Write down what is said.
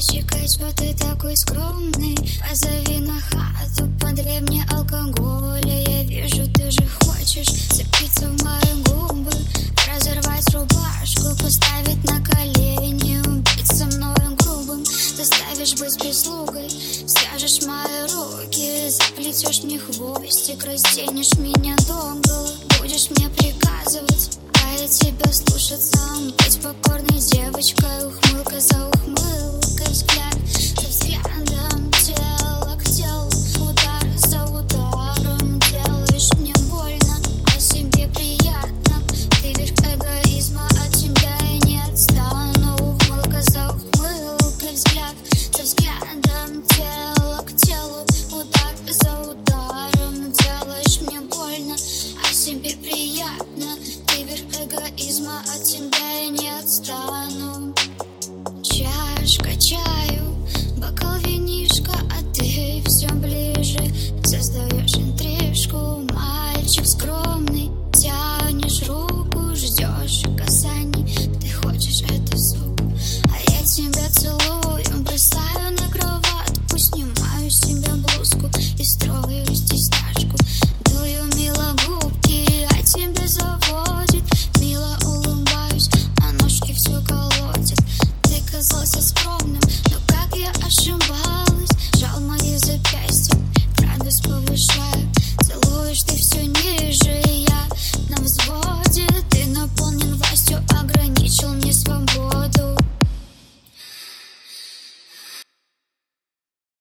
мальчика, что ты такой скромный? Позови на хату, подари мне алкоголя. Я вижу, ты же хочешь цепиться в мои губы, разорвать рубашку, поставить на колени, убить со мной грубым. Заставишь быть прислугой, свяжешь мои руки, заплетешь мне хвостик, разденешь меня догола. Будешь мне приказывать, а я тебя слушаться, быть покорной девочкой, ухмылка за ухмылкой, взгляд за взглядом, тело к телу, удар за ударом. Делаешь мне больно, а себе приятно. Ты верх эгоизма, от тебя я не отстану. Ухмылка за ухмылкой, взгляд за взглядом, тело к телу, удар за ударом. Делаешь мне больно, а себе приятно.